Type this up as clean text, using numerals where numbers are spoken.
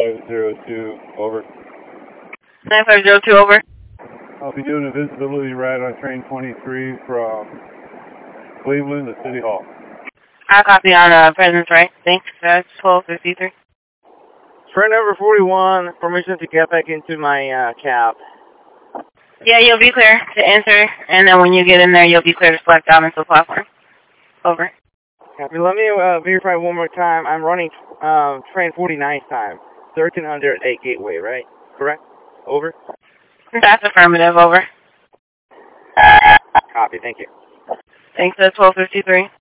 9502, over. 9502, over. I'll be doing a visibility ride on train 23 from Cleveland to City Hall. I'll copy on President's Right. Thanks. That's 1253. Train number 41, permission to get back into my cab. Yeah, you'll be clear to enter, and then when you get in there, you'll be clear to select down into the platform. Over. Copy. Let me verify one more time. I'm running train 49 time. 1308 Gateway, right? Correct? Over? That's affirmative, over. Copy, thank you. Thanks, that's 1253.